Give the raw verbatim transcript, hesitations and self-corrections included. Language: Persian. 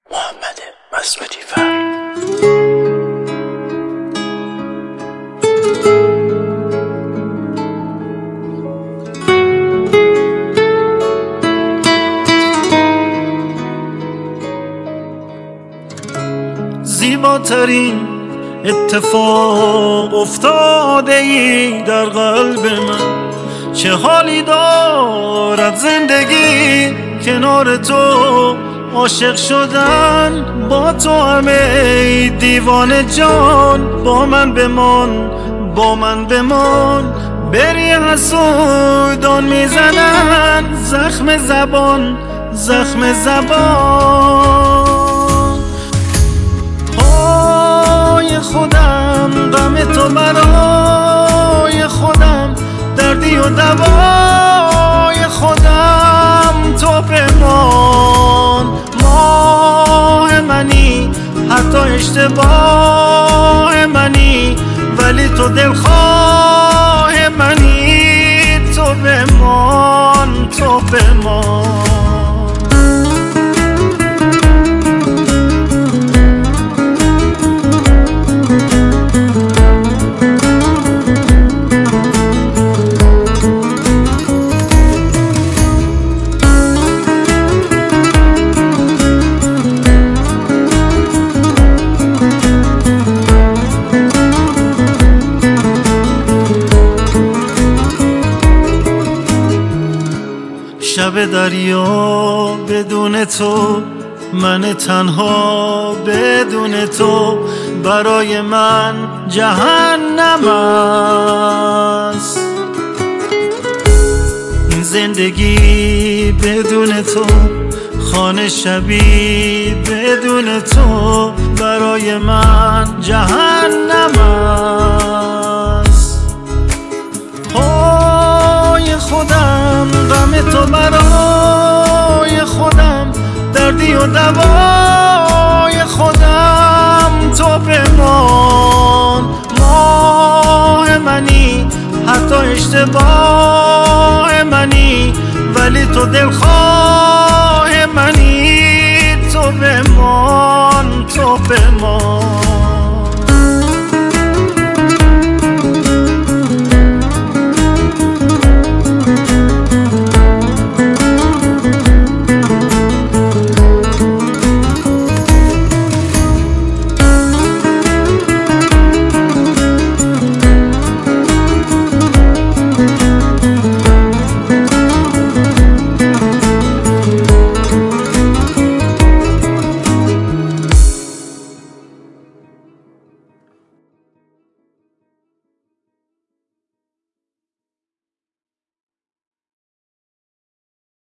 محمد مسعودی فر. زیباترین اتفاق افتاده ای در قلب من، چه حالی دارد زندگی کنار تو، عاشق شدن با تو همه دیوانه جان. با من بمان، با من بمان، بری حسودان میزنن زخم زبان، زخم زبان. های خودم غم تو برای خودم، دردی و دوای خودم تو بمان. ماه منی حتی اشتباه منی، ولی تو دلخواه منی. تو بمان، تو بمان. شب دریا بدون تو، من تنها بدون تو، برای من جهنم است. این زندگی بدون تو، خانه شبی بدون تو، برای من جهنم است. های خودم غم تو برای خودم، دردی و دوای خودم تو بمان. ماه منی حتی اشتباه منی، ولی تو دلخواه